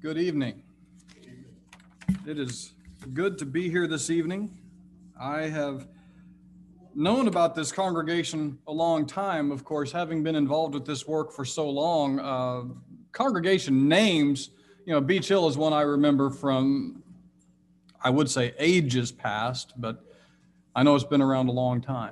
Good evening. It is good to be here this evening. I have known about this congregation a long time, of course, having been involved with this work for so long. Congregation names, Beach Hill is one I remember from, I would say ages past, but I know it's been around a long time.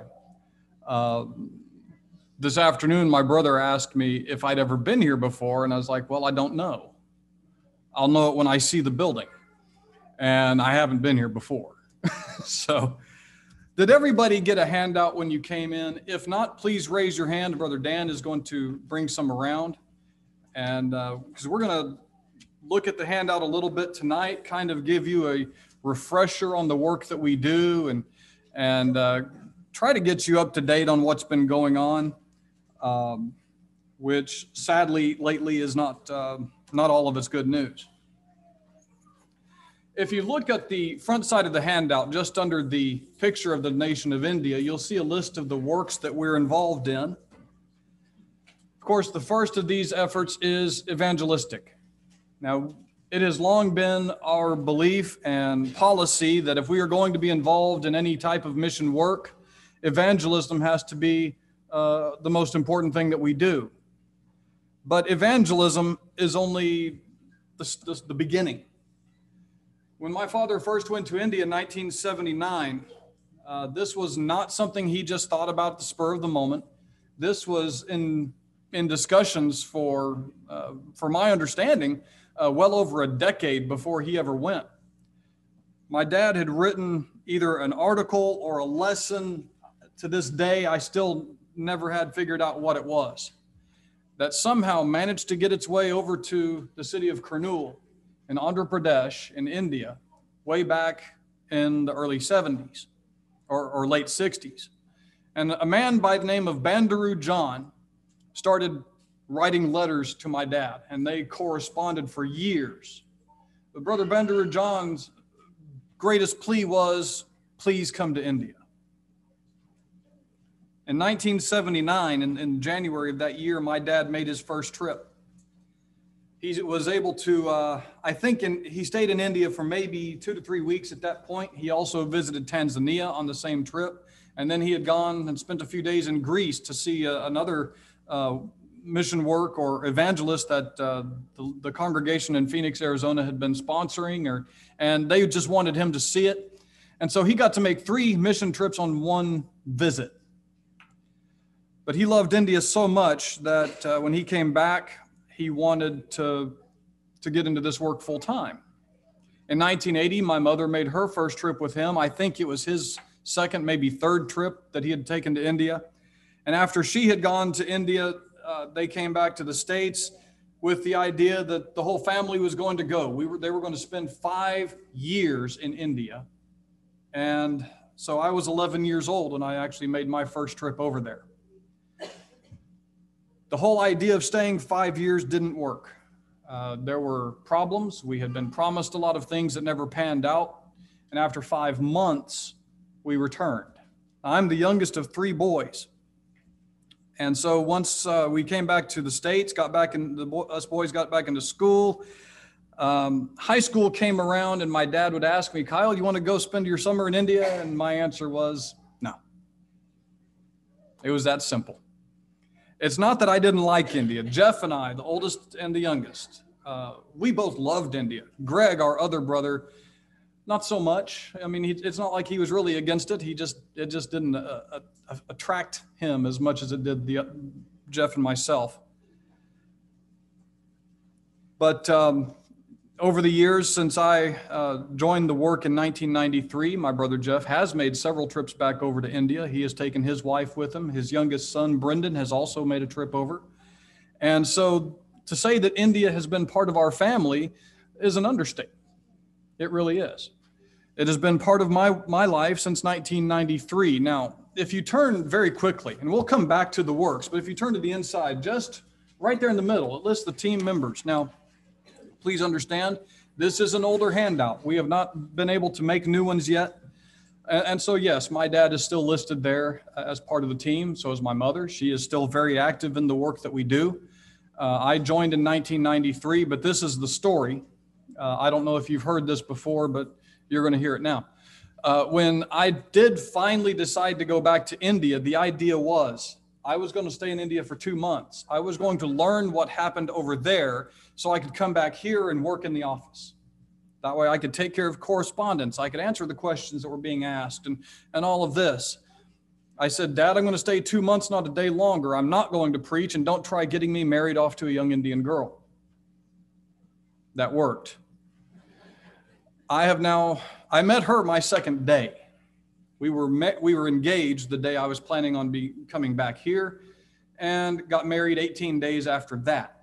This afternoon, my brother asked me if I'd ever been here before, and I was like, well, I don't know. I'll know it when I see the building, and I haven't been here before. So, did everybody get a handout when you came in? If not, please raise your hand. Brother Dan is going to bring some around, and because we're going to look at the handout a little bit tonight, kind of give you a refresher on the work that we do, and try to get you up to date on what's been going on, which sadly lately is not all of it's good news. If you look at the front side of the handout, just under the picture of the nation of India, you'll see a list of the works that we're involved in. Of course, the first of these efforts is evangelistic. Now, it has long been our belief and policy that if we are going to be involved in any type of mission work, evangelism has to be the most important thing that we do. But evangelism is only the beginning. When my father first went to India in 1979, this was not something he just thought about at the spur of the moment. This was in discussions for my understanding, well over a decade before he ever went. My dad had written either an article or a lesson. To this day, I still never had figured out what it was, that somehow managed to get its way over to the city of Kurnool in Andhra Pradesh in India, way back in the early 70s or late 60s. And a man by the name of Bandaroo John started writing letters to my dad, and they corresponded for years. But Brother Bandaroo John's greatest plea was, please come to India. In 1979, in January of that year, my dad made his first trip. He was able to, he stayed in India for maybe 2 to 3 weeks at that point. He also visited Tanzania on the same trip. And then he had gone and spent a few days in Greece to see another mission work or evangelist that the congregation in Phoenix, Arizona had been sponsoring, and they just wanted him to see it. And so he got to make 3 mission trips on one visit. But he loved India so much that when he came back, he wanted to get into this work full time. In 1980, my mother made her first trip with him. I think it was his second, maybe third trip that he had taken to India. And after she had gone to India, they came back to the States with the idea that the whole family was going to go. They were going to spend 5 years in India. And so I was 11 years old when I actually made my first trip over there. The whole idea of staying 5 years didn't work. There were problems. We had been promised a lot of things that never panned out. And after 5 months, we returned. I'm the youngest of 3 boys. And so once we came back to the States, us boys got back into school, high school came around, and my dad would ask me, Kyle, you want to go spend your summer in India? And my answer was no. It was that simple. It's not that I didn't like India. Jeff and I, the oldest and the youngest, we both loved India. Greg, our other brother, not so much. I mean, it's not like he was really against it. It just didn't attract him as much as it did Jeff and myself. But over the years since I joined the work in 1993, my brother Jeff has made several trips back over to India. He has taken his wife with him. His youngest son, Brendan, has also made a trip over. And so to say that India has been part of our family is an understatement. It really is. It has been part of my life since 1993. Now, if you turn very quickly, and we'll come back to the works, but if you turn to the inside, just right there in the middle, it lists the team members. Now, please understand, this is an older handout. We have not been able to make new ones yet. And so, yes, my dad is still listed there as part of the team. So is my mother. She is still very active in the work that we do. I joined in 1993, but this is the story. I don't know if you've heard this before, but you're going to hear it now. When I did finally decide to go back to India, the idea was I was going to stay in India for 2 months. I was going to learn what happened over there so I could come back here and work in the office. That way I could take care of correspondence. I could answer the questions that were being asked and all of this. I said, Dad, I'm going to stay 2 months, not a day longer. I'm not going to preach, and don't try getting me married off to a young Indian girl. That worked. I met her my second day. We were engaged the day I was planning on coming back here, and got married 18 days after that.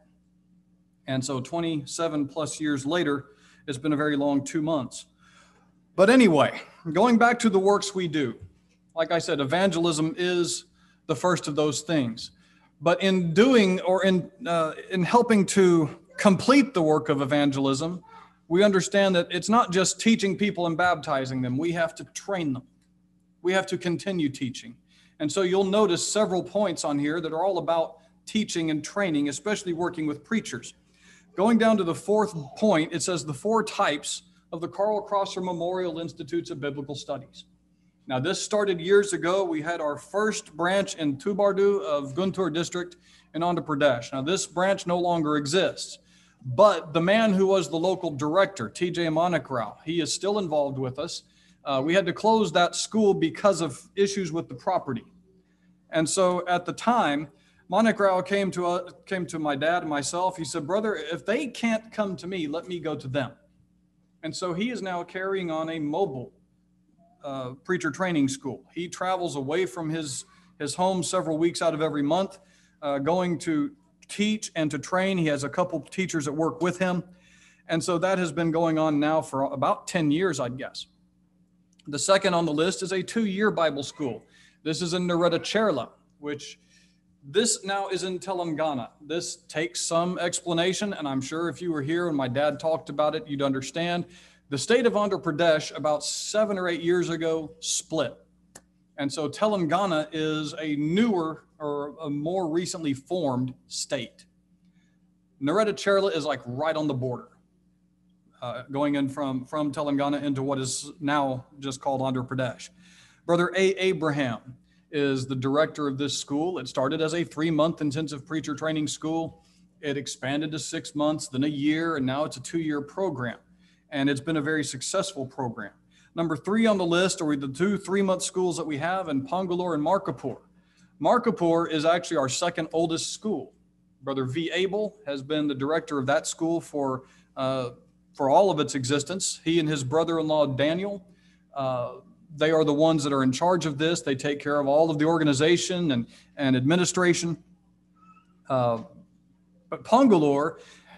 And so 27 plus years later, it's been a very long 2 months. But anyway, going back to the works we do, like I said, evangelism is the first of those things. But in doing, or in helping to complete the work of evangelism, we understand that it's not just teaching people and baptizing them. We have to train them. We have to continue teaching. And so you'll notice several points on here that are all about teaching and training, especially working with preachers. Going down to the fourth point, it says the 4 types of the Carl Crosser Memorial Institutes of Biblical Studies. Now, this started years ago. We had our first branch in Tubardu of Guntur district in Andhra Pradesh. Now, this branch no longer exists, but the man who was the local director, T.J. Manik-Rao, he is still involved with us. We had to close that school because of issues with the property. And so at the time, Manik-Rao came to my dad and myself. He said, brother, if they can't come to me, let me go to them. And so he is now carrying on a mobile preacher training school. He travels away from his home several weeks out of every month, going to teach and to train. He has a couple teachers that work with him. And so that has been going on now for about 10 years, I'd guess. The second on the list is a 2-year Bible school. This is in Nareda-Cherla, which this now is in Telangana. This takes some explanation, and I'm sure if you were here and my dad talked about it, you'd understand. The state of Andhra Pradesh about 7 or 8 years ago split. And so Telangana is a newer or a more recently formed state. Nareda-Cherla is like right on the border, going in from Telangana into what is now just called Andhra Pradesh. Brother A. Abraham is the director of this school. It started as a 3-month intensive preacher training school. It expanded to 6 months, then a year, and now it's a 2-year program. And it's been a very successful program. Number 3 on the list are the 2 3-month schools that we have in Pangalore and Markapur. Markapur is actually our second oldest school. Brother V. Abel has been the director of that school for all of its existence. He and his brother-in-law, Daniel, they are the ones that are in charge of this. They take care of all of the organization and administration. But Pangalore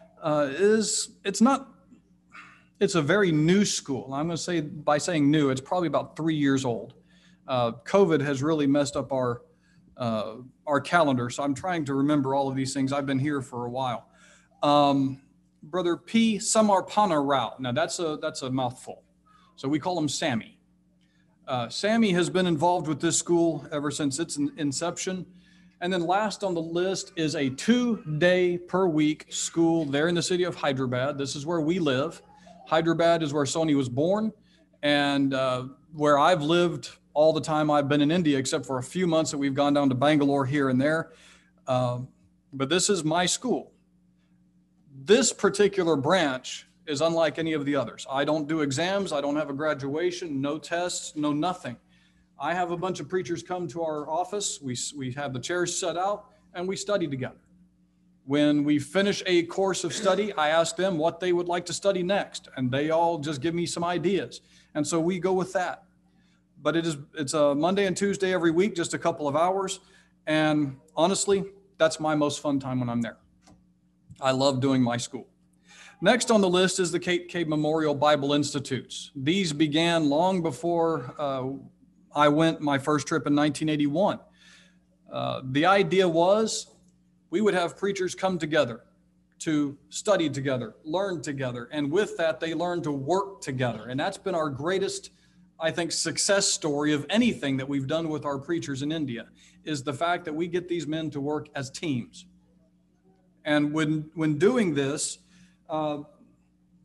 it's a very new school. I'm going to say, by saying new, it's probably about 3 years old. COVID has really messed up our calendar, so I'm trying to remember all of these things. I've been here for a while. Brother P. Samarpana Rao. Now that's a mouthful, so we call him Sammy. Sammy has been involved with this school ever since its inception. And then last on the list is a 2-day per week school there in the city of Hyderabad. This is where we live. Hyderabad is where Sony was born, and where I've lived all the time I've been in India, except for a few months that we've gone down to Bangalore here and there. But this is my school. This particular branch is unlike any of the others. I don't do exams. I don't have a graduation, no tests, no nothing. I have a bunch of preachers come to our office. We have the chairs set out and we study together. When we finish a course of study, I ask them what they would like to study next, and they all just give me some ideas. And so we go with that. But it's a Monday and Tuesday every week, just a couple of hours. And honestly, that's my most fun time when I'm there. I love doing my school. Next on the list is the Kate Cave Memorial Bible Institutes. These began long before I went my first trip in 1981. The idea was we would have preachers come together to study together, learn together, and with that, they learn to work together. And that's been our greatest, I think, success story of anything that we've done with our preachers in India, is the fact that we get these men to work as teams. And when doing this,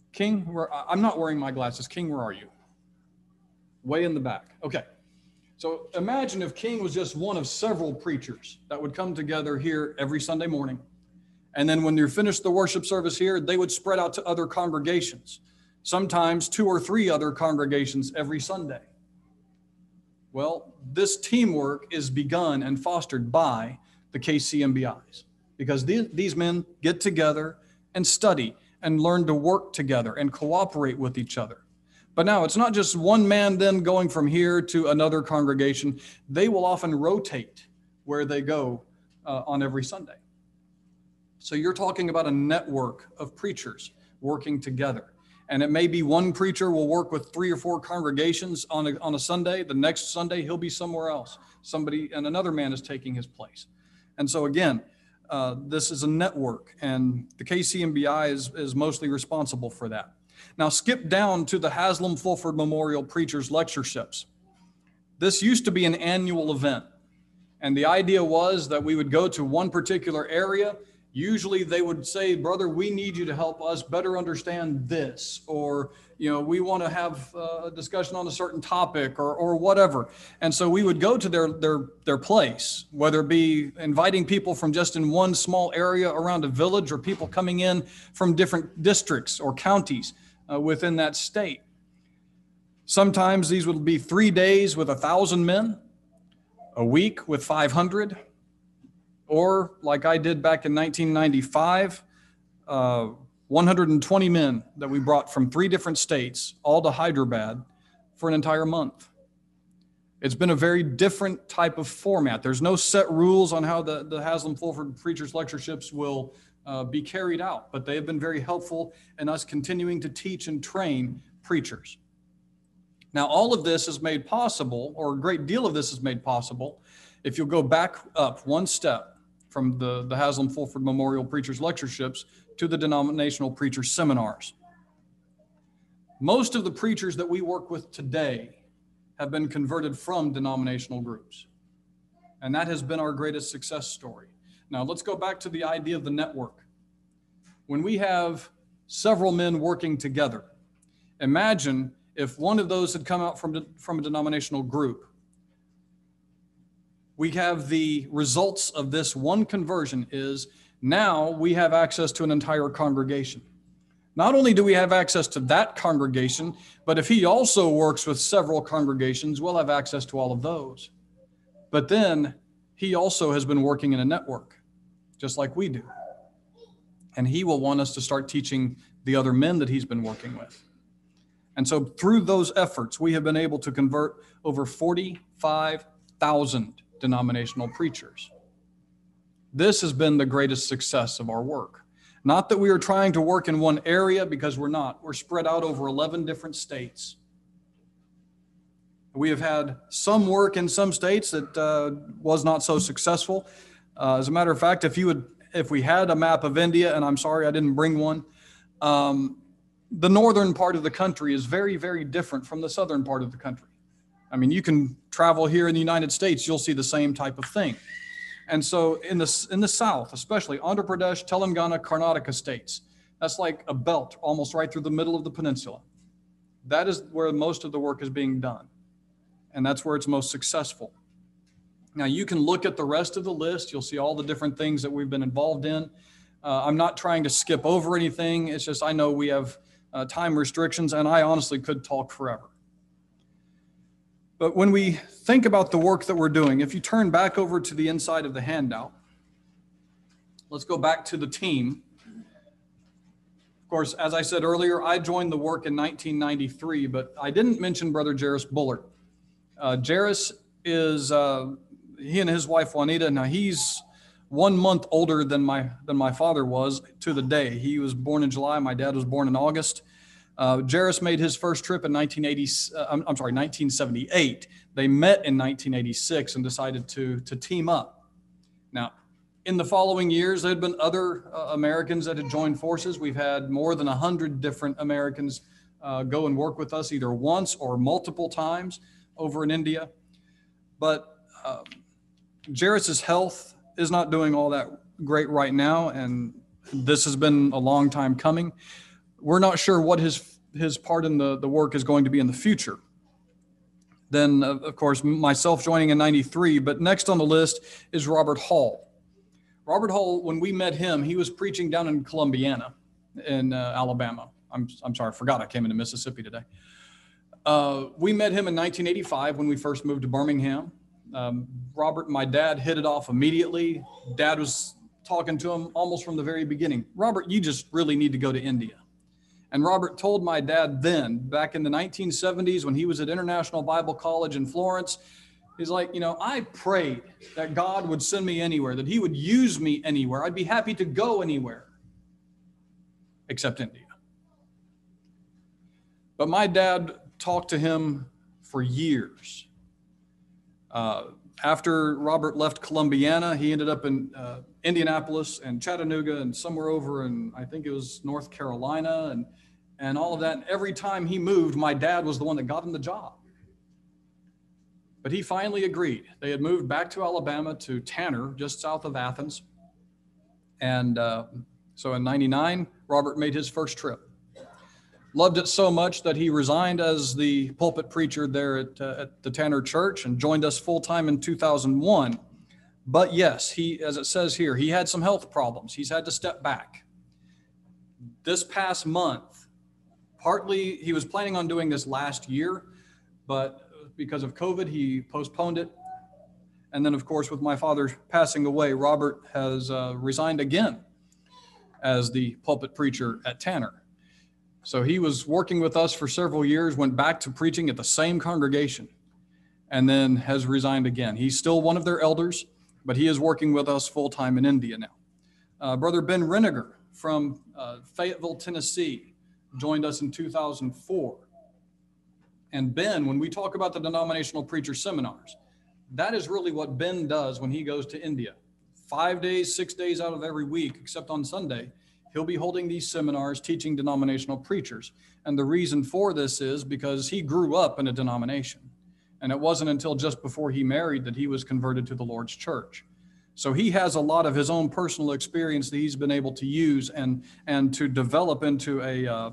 King, I'm not wearing my glasses. King, where are you? Way in the back. Okay. So imagine if King was just one of several preachers that would come together here every Sunday morning. And then when you finished the worship service here, they would spread out to other congregations, sometimes 2 or 3 other congregations every Sunday. Well, this teamwork is begun and fostered by the KCMBIs because these men get together and study and learn to work together and cooperate with each other. But now it's not just one man then going from here to another congregation. They will often rotate where they go on every Sunday. So you're talking about a network of preachers working together. And it may be one preacher will work with 3 or 4 congregations on a Sunday. The next Sunday, he'll be somewhere else. And another man is taking his place. And so again, this is a network, and the KCMBI is mostly responsible for that. Now skip down to the Haslam Fulford Memorial Preachers Lectureships. This used to be an annual event. And the idea was that we would go to one particular area. Usually they would say, brother, we need you to help us better understand this, or, we want to have a discussion on a certain topic or whatever. And so we would go to their place, whether it be inviting people from just in one small area around a village or people coming in from different districts or counties within that state. Sometimes these would be 3 days with 1,000 men, a week with 500, or like I did back in 1995, 120 men that we brought from 3 different states, all to Hyderabad for an entire month. It's been a very different type of format. There's no set rules on how the Haslam Fulford Preachers Lectureships will be carried out, but they have been very helpful in us continuing to teach and train preachers. Now, all of this is made possible, or a great deal of this is made possible, if you'll go back up one step from the Haslam Fulford Memorial Preachers Lectureships to the denominational preacher seminars. Most of the preachers that we work with today have been converted from denominational groups. And that has been our greatest success story. Now let's go back to the idea of the network. When we have several men working together, imagine if one of those had come out from a denominational group. We have the results of this one conversion is now we have access to an entire congregation. Not only do we have access to that congregation, but if he also works with several congregations, we'll have access to all of those. But then he also has been working in a network, just like we do. And he will want us to start teaching the other men that he's been working with. And so through those efforts, we have been able to convert over 45,000 denominational preachers. This has been the greatest success of our work. Not that we are trying to work in one area, because we're not. We're spread out over 11 different states. We have had some work in some states that was not so successful. As a matter of fact, if we had a map of India, and I'm sorry I didn't bring one, the northern part of the country is very, very different from the southern part of the country. I mean, you can travel here in the United States, you'll see the same type of thing. And so in the South, especially Andhra Pradesh, Telangana, Karnataka states, that's like a belt almost right through the middle of the peninsula. That is where most of the work is being done. And that's where it's most successful. Now you can look at the rest of the list. You'll see all the different things that we've been involved in. I'm not trying to skip over anything. It's just I know we have time restrictions, and I honestly could talk forever. But when we think about the work that we're doing, if you turn back over to the inside of the handout, let's go back to the team. Of course, as I said earlier, I joined the work in 1993, but I didn't mention Brother Jairus Bullard. Jairus is, he and his wife Juanita, now he's 1 month older than my father was to the day. He was born in July, my dad was born in August. Jairus made his first trip in 1978. They met in 1986 and decided to team up. Now, in the following years, there had been other Americans that had joined forces. We've had more than 100 different Americans go and work with us either once or multiple times over in India. But Jairus's health is not doing all that great right now, and this has been a long time coming. We're not sure what his part in the work is going to be in the future. Then, of course, myself joining in 93, but next on the list is Robert Hall. Robert Hall, when we met him, he was preaching down in Columbiana in Alabama. I'm sorry, I forgot I came into Mississippi today. We met him in 1985 when we first moved to Birmingham. Robert and my dad hit it off immediately. Dad was talking to him almost from the very beginning. Robert, you just really need to go to India. And Robert told my dad then, back in the 1970s when he was at International Bible College in Florence, he's like, I prayed that God would send me anywhere, that he would use me anywhere. I'd be happy to go anywhere except India. But my dad talked to him for years. After Robert left Columbiana, he ended up in Indianapolis and Chattanooga and somewhere over in, I think it was North Carolina and all of that. And every time he moved, my dad was the one that got him the job. But he finally agreed. They had moved back to Alabama to Tanner, just south of Athens. And so in 99, Robert made his first trip. Loved it so much that he resigned as the pulpit preacher there at the Tanner Church and joined us full-time in 2001. But yes, he, as it says here, he had some health problems. He's had to step back. This past month, partly he was planning on doing this last year, but because of COVID, he postponed it. And then, of course, with my father passing away, Robert has resigned again as the pulpit preacher at Tanner. So he was working with us for several years, went back to preaching at the same congregation, and then has resigned again. He's still one of their elders, but he is working with us full-time in India now. Brother Ben Reniger from Fayetteville, Tennessee, joined us in 2004. And Ben, when we talk about the denominational preacher seminars, that is really what Ben does when he goes to India. 5 days, 6 days out of every week, except on Sunday, he'll be holding these seminars, teaching denominational preachers. And the reason for this is because he grew up in a denomination. And it wasn't until just before he married that he was converted to the Lord's church. So he has a lot of his own personal experience that he's been able to use and to develop into a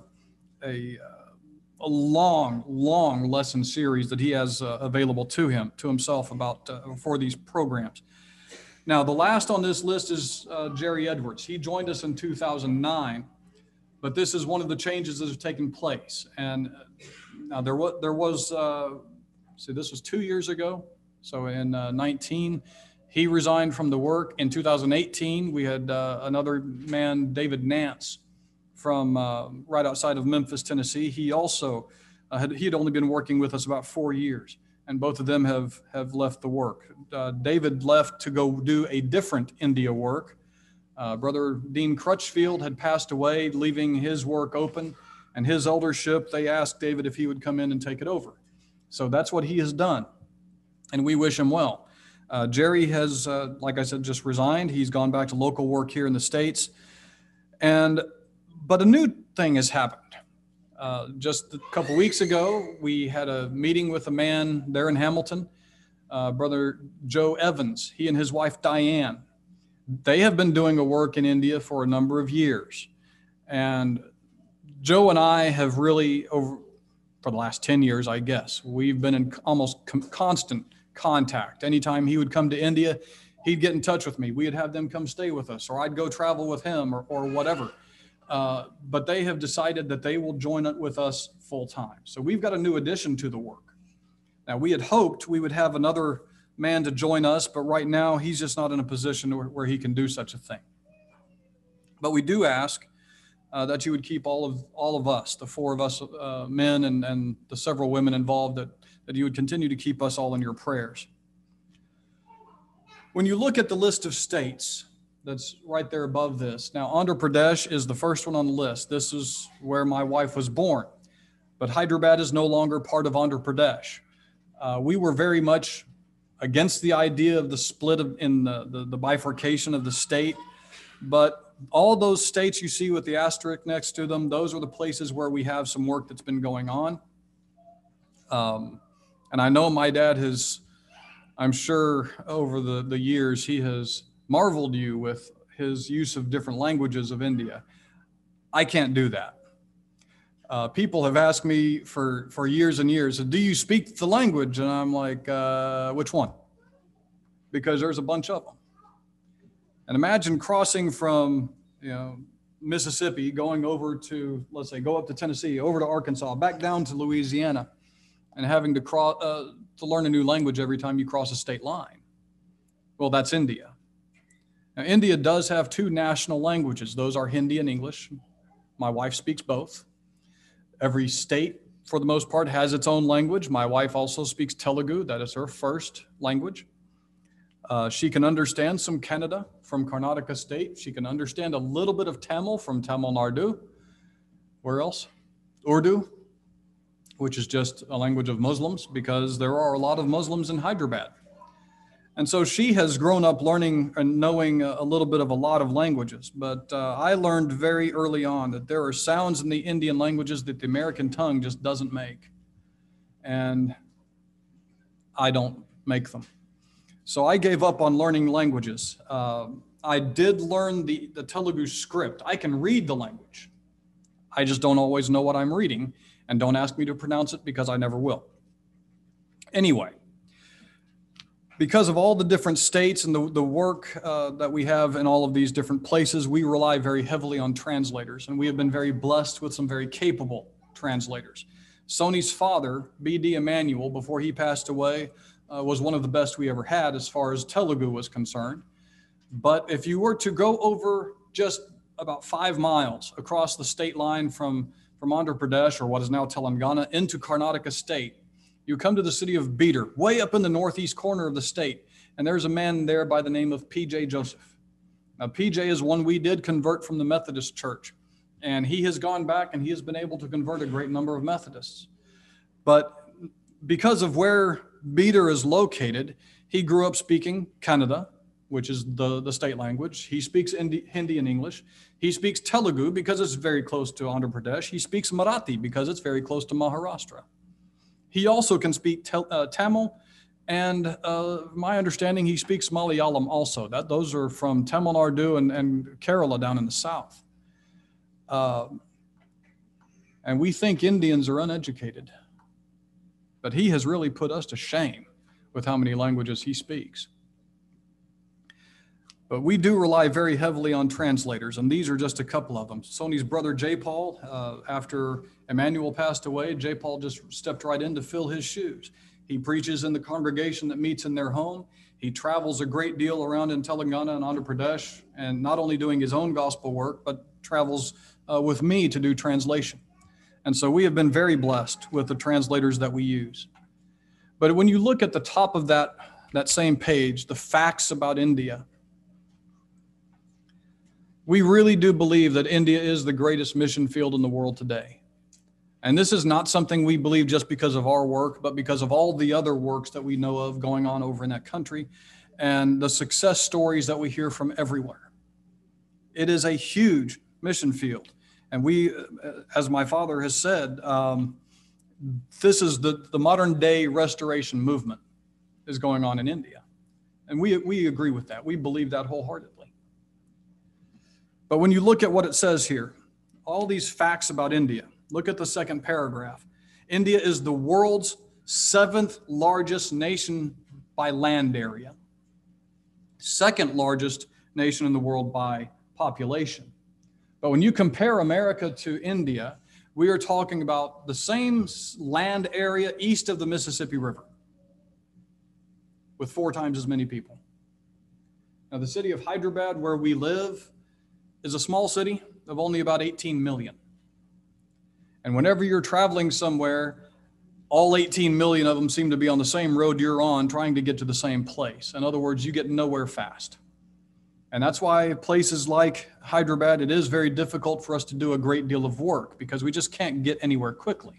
long lesson series that he has available to himself about for these programs. Now, the last on this list is Jerry Edwards. He joined us in 2009, but this is one of the changes that have taken place. And now there was this was 2 years ago. So in 19, he resigned from the work. In 2018, we had another man, David Nance, from right outside of Memphis, Tennessee. He also, he had only been working with us about 4 years. And both of them have left the work. David left to go do a different India work. Brother Dean Crutchfield had passed away, leaving his work open. And his eldership, they asked David if he would come in and take it over. So that's what he has done. And we wish him well. Jerry has, like I said, just resigned. He's gone back to local work here in the States. But a new thing has happened. Just a couple weeks ago, we had a meeting with a man there in Hamilton, Brother Joe Evans, he and his wife Diane. They have been doing a work in India for a number of years. And Joe and I have really, for the last 10 years, I guess, we've been in almost constant contact. Anytime he would come to India, he'd get in touch with me. We'd have them come stay with us, or I'd go travel with him or whatever. But they have decided that they will join with us full time. So we've got a new addition to the work. Now, we had hoped we would have another man to join us, but right now he's just not in a position where he can do such a thing. But we do ask that you would keep all of us, the four of us men and the several women involved, that you would continue to keep us all in your prayers. When you look at the list of states that's right there above this. Now, Andhra Pradesh is the first one on the list. This is where my wife was born. But Hyderabad is no longer part of Andhra Pradesh. We were very much against the idea of the split in the bifurcation of the state. But all those states you see with the asterisk next to them, those are the places where we have some work that's been going on. And I know my dad has, I'm sure over the years, he has marveled you with his use of different languages of India. I can't do that. People have asked me for years and years, do you speak the language? And I'm like, which one? Because there's a bunch of them. And imagine crossing from, Mississippi, going over to, let's say, go up to Tennessee, over to Arkansas, back down to Louisiana, and having to to learn a new language every time you cross a state line. Well, that's India. Now, India does have two national languages. Those are Hindi and English. My wife speaks both. Every state, for the most part, has its own language. My wife also speaks Telugu. That is her first language. She can understand some Kannada from Karnataka State. She can understand a little bit of Tamil from Tamil Nadu. Where else? Urdu, which is just a language of Muslims, because there are a lot of Muslims in Hyderabad. And so she has grown up learning and knowing a little bit of a lot of languages. But I learned very early on that there are sounds in the Indian languages that the American tongue just doesn't make. And I don't make them. So I gave up on learning languages. I did learn the Telugu script. I can read the language. I just don't always know what I'm reading, and don't ask me to pronounce it because I never will. Anyway, because of all the different states and the work that we have in all of these different places, we rely very heavily on translators, and we have been very blessed with some very capable translators. Soni's father, B.D. Emanuel, before he passed away, was one of the best we ever had as far as Telugu was concerned. But if you were to go over just about 5 miles across the state line from Andhra Pradesh, or what is now Telangana, into Karnataka State, you come to the city of Bidar, way up in the northeast corner of the state, and there's a man there by the name of P.J. Joseph. Now, P.J. is one we did convert from the Methodist Church, and he has gone back and he has been able to convert a great number of Methodists. But because of where Bidar is located, he grew up speaking Kannada, which is the state language. He speaks Hindi and English. He speaks Telugu because it's very close to Andhra Pradesh. He speaks Marathi because it's very close to Maharashtra. He also can speak Tamil, and my understanding, he speaks Malayalam also. Those are from Tamil Nadu and Kerala down in the south. And we think Indians are uneducated. But he has really put us to shame with how many languages he speaks. But we do rely very heavily on translators, and these are just a couple of them. Soni's brother, J. Paul, after Emmanuel passed away, J. Paul just stepped right in to fill his shoes. He preaches in the congregation that meets in their home. He travels a great deal around in Telangana and Andhra Pradesh, and not only doing his own gospel work, but travels with me to do translation. And so we have been very blessed with the translators that we use. But when you look at the top of that same page, the facts about India, we really do believe that India is the greatest mission field in the world today. And this is not something we believe just because of our work, but because of all the other works that we know of going on over in that country and the success stories that we hear from everywhere. It is a huge mission field. And we, as my father has said, this is the modern day restoration movement is going on in India. And we agree with that. We believe that wholeheartedly. But when you look at what it says here, all these facts about India, look at the second paragraph. India is the world's 7th largest nation by land area, 2nd largest nation in the world by population. But when you compare America to India, we are talking about the same land area east of the Mississippi River with 4 times as many people. Now, the city of Hyderabad, where we live, is a small city of only about 18 million. And whenever you're traveling somewhere, all 18 million of them seem to be on the same road you're on, trying to get to the same place. In other words, you get nowhere fast. And that's why places like Hyderabad, it is very difficult for us to do a great deal of work because we just can't get anywhere quickly.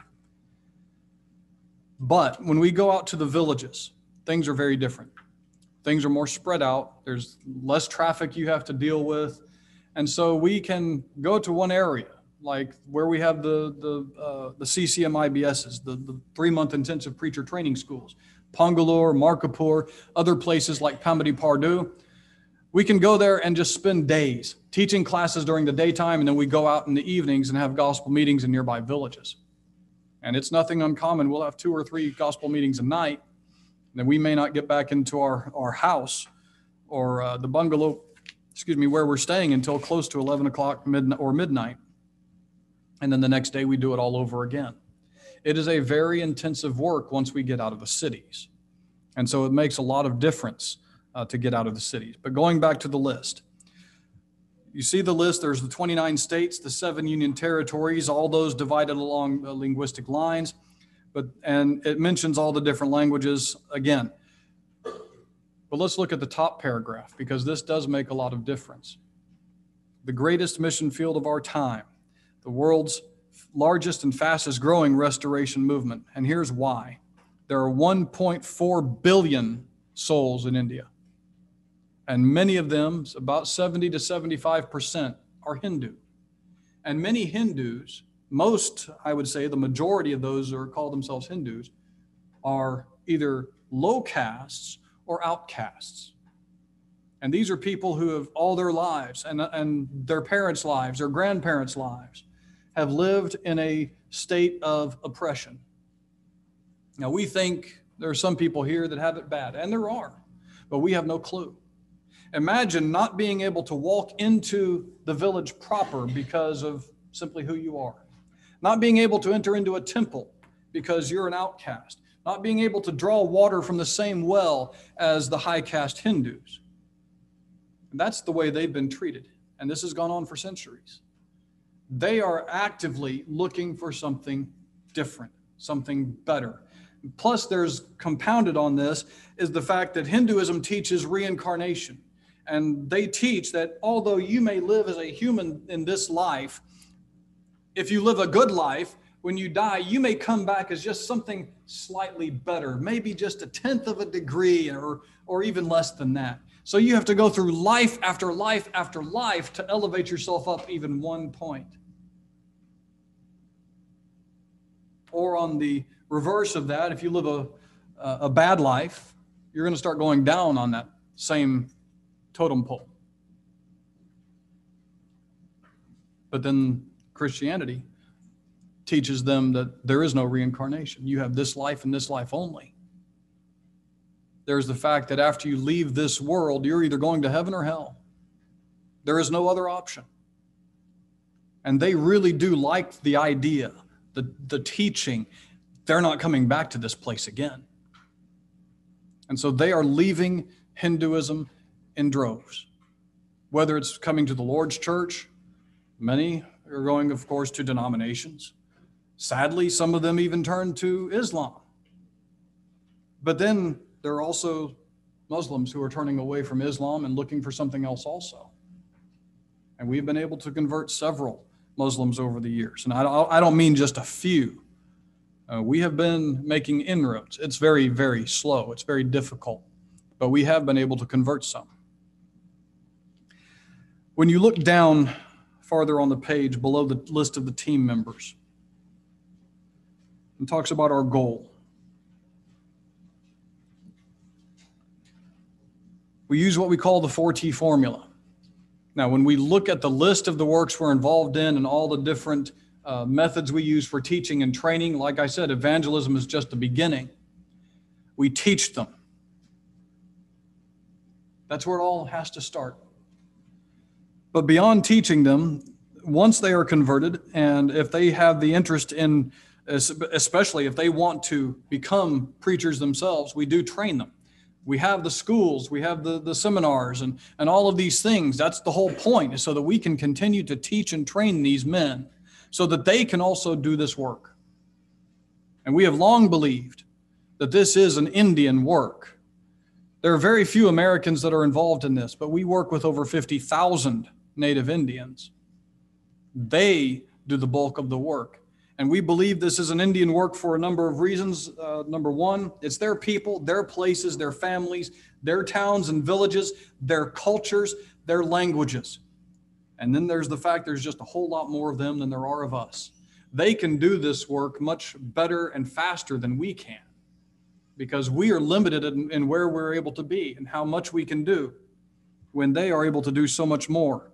But when we go out to the villages, things are very different. Things are more spread out. There's less traffic you have to deal with. And so we can go to one area, like where we have the CCM IBSs, the 3-month intensive preacher training schools, Pongalore, Markapur, other places like Pambadi Pardu. We can go there and just spend days teaching classes during the daytime, and then we go out in the evenings and have gospel meetings in nearby villages. And it's nothing uncommon. We'll have 2 or 3 gospel meetings a night, and then we may not get back into our house or the bungalow, where we're staying until close to 11 o'clock midnight. And then the next day we do it all over again. It is a very intensive work once we get out of the cities. And so it makes a lot of difference to get out of the cities. But going back to the list, you see the list. There's the 29 states, the 7 union territories, all those divided along linguistic lines. And it mentions all the different languages again. But let's look at the top paragraph, because this does make a lot of difference. The greatest mission field of our time, the world's largest and fastest growing restoration movement. And here's why. There are 1.4 billion souls in India. And many of them, about 70 to 75%, are Hindu. And many Hindus, most, I would say, the majority of those who call themselves Hindus, are either low castes or outcasts. And these are people who have all their lives and their parents' lives, their grandparents' lives, have lived in a state of oppression. Now, we think there are some people here that have it bad, and there are, but we have no clue. Imagine not being able to walk into the village proper because of simply who you are. Not being able to enter into a temple because you're an outcast. Not being able to draw water from the same well as the high caste Hindus. And that's the way they've been treated. And this has gone on for centuries. They are actively looking for something different, something better. Plus, there's compounded on this is the fact that Hinduism teaches reincarnation. And they teach that although you may live as a human in this life, if you live a good life, when you die, you may come back as just something slightly better, maybe just 1/10 of a degree or even less than that. So you have to go through life after life after life to elevate yourself up even 1 point. Or on the reverse of that, if you live a bad life, you're going to start going down on that same totem pole. But then Christianity teaches them that there is no reincarnation. You have this life and this life only. There's the fact that after you leave this world, you're either going to heaven or hell. There is no other option. And they really do like the idea, the teaching. They're not coming back to this place again. And so they are leaving Hinduism in droves. Whether it's coming to the Lord's church, many are going, of course, to denominations. Sadly, some of them even turn to Islam. But then there are also Muslims who are turning away from Islam and looking for something else also. And we've been able to convert several Muslims over the years. And I don't mean just a few. We have been making inroads. It's very, very slow. It's very difficult. But we have been able to convert some. When you look down farther on the page below the list of the team members, it talks about our goal. We use what we call the 4T formula. Now, when we look at the list of the works we're involved in and all the different methods we use for teaching and training, like I said, evangelism is just the beginning. We teach them. That's where it all has to start. But beyond teaching them, once they are converted, and if they have the interest in, especially if they want to become preachers themselves, we do train them. We have the schools, we have the seminars and all of these things. That's the whole point, is so that we can continue to teach and train these men so that they can also do this work. And we have long believed that this is an Indian work. There are very few Americans that are involved in this, but we work with over 50,000 Native Indians. They do the bulk of the work. And we believe this is an Indian work for a number of reasons. Number one, it's their people, their places, their families, their towns and villages, their cultures, their languages. And then there's the fact there's just a whole lot more of them than there are of us. They can do this work much better and faster than we can, because we are limited in where we're able to be and how much we can do. when they are able to do so much more.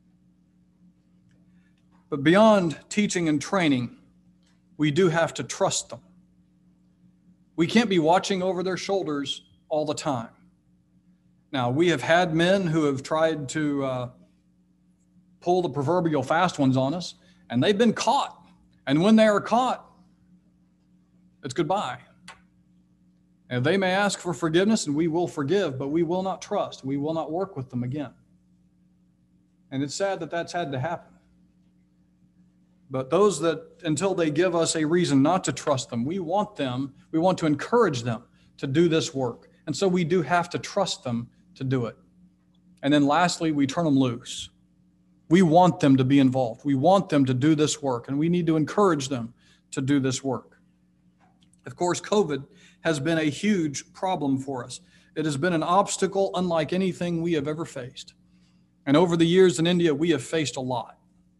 But beyond teaching and training, we do have to trust them. We can't be watching over their shoulders all the time. Now, we have had men who have tried to pull the proverbial fast ones on us, and they've been caught. And when they are caught, it's goodbye. And they may ask for forgiveness, and we will forgive, but we will not trust. We will not work with them again. And it's sad that that's had to happen. But those that, until they give us a reason not to trust them, we want to encourage them to do this work. And so we do have to trust them to do it. And then lastly, we turn them loose. We want them to be involved. We want them to do this work, and we need to encourage them to do this work. Of course, COVID has been a huge problem for us. It has been an obstacle unlike anything we have ever faced. And over the years in India, we have faced a lot.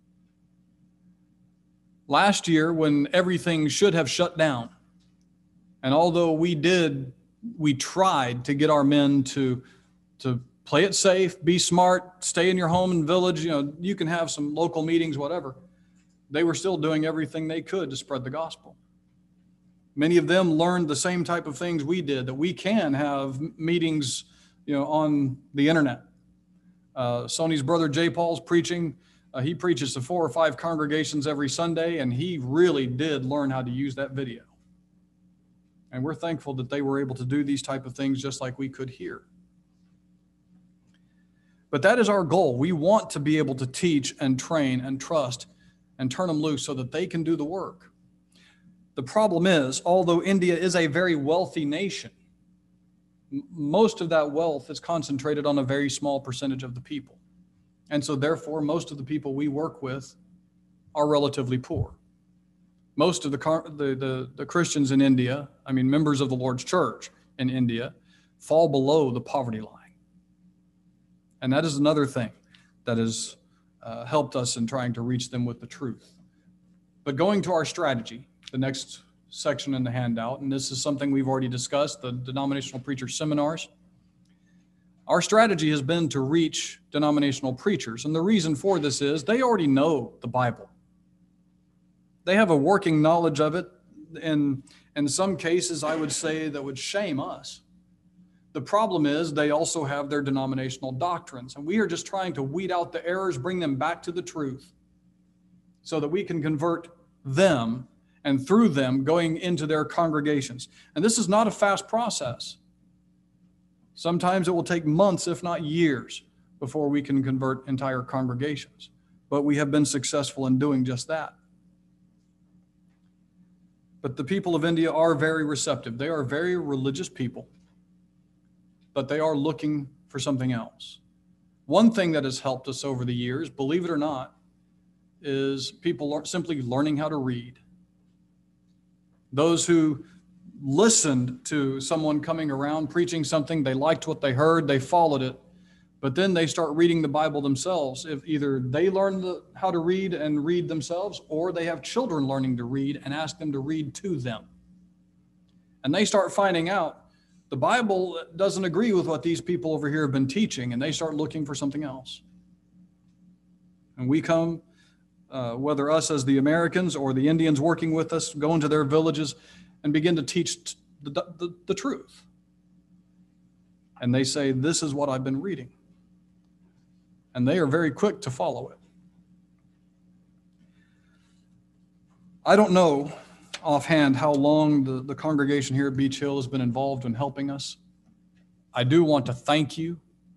Last year, when everything should have shut down, and although we tried to get our men to play it safe, be smart, stay in your home and village, you can have some local meetings, whatever. They were still doing everything they could to spread the gospel. Many of them learned the same type of things we did, that we can have meetings, on the internet. Sony's brother Jay Paul's preaching. He preaches to 4 or 5 congregations every Sunday, and he really did learn how to use that video. And we're thankful that they were able to do these type of things just like we could here. But that is our goal. We want to be able to teach and train and trust and turn them loose so that they can do the work. The problem is, although India is a very wealthy nation, most of that wealth is concentrated on a very small percentage of the people. And so therefore, most of the people we work with are relatively poor. Most of the Christians in India, members of the Lord's church in India, fall below the poverty line. And that is another thing that has helped us in trying to reach them with the truth. But going to our strategy, the next section in the handout, and this is something we've already discussed, the denominational preacher seminars. Our strategy has been to reach denominational preachers. And the reason for this is they already know the Bible. They have a working knowledge of it. And in some cases, I would say that would shame us. The problem is they also have their denominational doctrines. And we are just trying to weed out the errors, bring them back to the truth so that we can convert them and through them going into their congregations. And this is not a fast process. Sometimes it will take months, if not years, before we can convert entire congregations. But we have been successful in doing just that. But the people of India are very receptive. They are very religious people, but they are looking for something else. One thing that has helped us over the years, believe it or not, is people simply learning how to read. Those who listened to someone coming around preaching something, they liked what they heard, they followed it, but then they start reading the Bible themselves. If either they learn how to read and read themselves, or they have children learning to read and ask them to read to them. And they start finding out the Bible doesn't agree with what these people over here have been teaching, and they start looking for something else. And we come, whether us as the Americans or the Indians working with us, go into their villages and begin to teach the truth. And they say, this is what I've been reading. And they are very quick to follow it. I don't know offhand how long the congregation here at Beach Hill has been involved in helping us. I do want to thank you.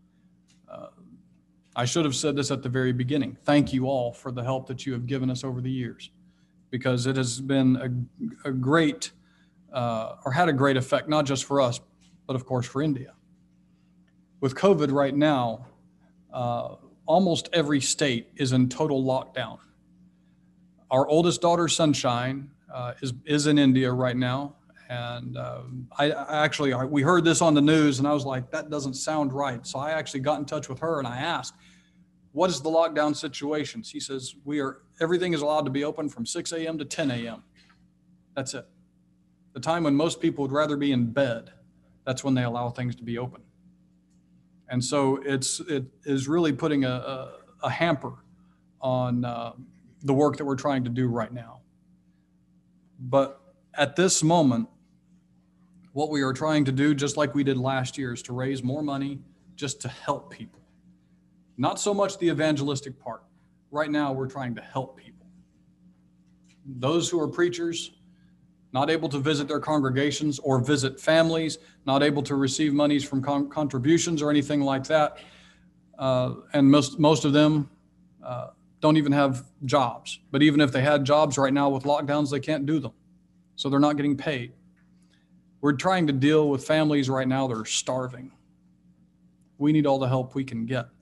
I should have said this at the very beginning. Thank you all for the help that you have given us over the years, because it has been a great, or had a great effect, not just for us, but of course for India. With COVID right now, almost every state is in total lockdown. Our oldest daughter, Sunshine, is in India right now. And we heard this on the news and I was like, that doesn't sound right. So I actually got in touch with her and I asked, what is the lockdown situation? She says, everything is allowed to be open from 6 a.m. to 10 a.m. That's it. The time when most people would rather be in bed, that's when they allow things to be open. And so it is really putting a hamper on the work that we're trying to do right now. But at this moment, what we are trying to do, just like we did last year, is to raise more money just to help people. Not so much the evangelistic part. Right now, we're trying to help people. Those who are preachers, not able to visit their congregations or visit families, not able to receive monies from contributions or anything like that. And most of them don't even have jobs. But even if they had jobs right now with lockdowns, they can't do them. So they're not getting paid. We're trying to deal with families right now that are starving. We need all the help we can get.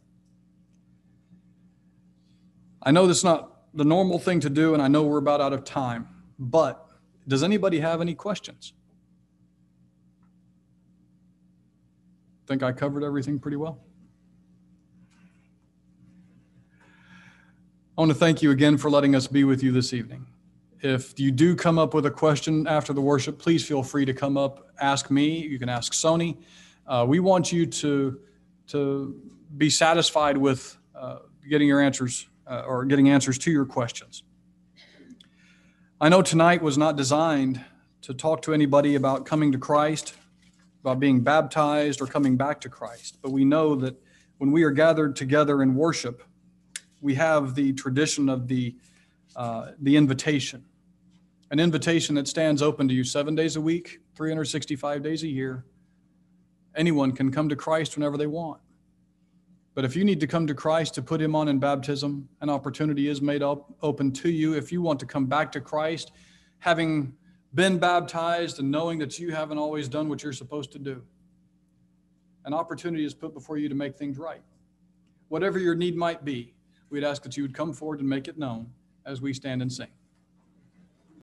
I know that's not the normal thing to do, and I know we're about out of time, but does anybody have any questions? Think I covered everything pretty well? I want to thank you again for letting us be with you this evening. If you do come up with a question after the worship, please feel free to come up, ask me. You can ask Sony. We want you to be satisfied with getting your answers or getting answers to your questions. I know tonight was not designed to talk to anybody about coming to Christ, about being baptized or coming back to Christ, but we know that when we are gathered together in worship, we have the tradition of the invitation, an invitation that stands open to you 7 days a week, 365 days a year. Anyone can come to Christ whenever they want. But if you need to come to Christ to put him on in baptism, an opportunity is made open to you. If you want to come back to Christ, having been baptized and knowing that you haven't always done what you're supposed to do, an opportunity is put before you to make things right. Whatever your need might be, we'd ask that you would come forward and make it known as we stand and sing.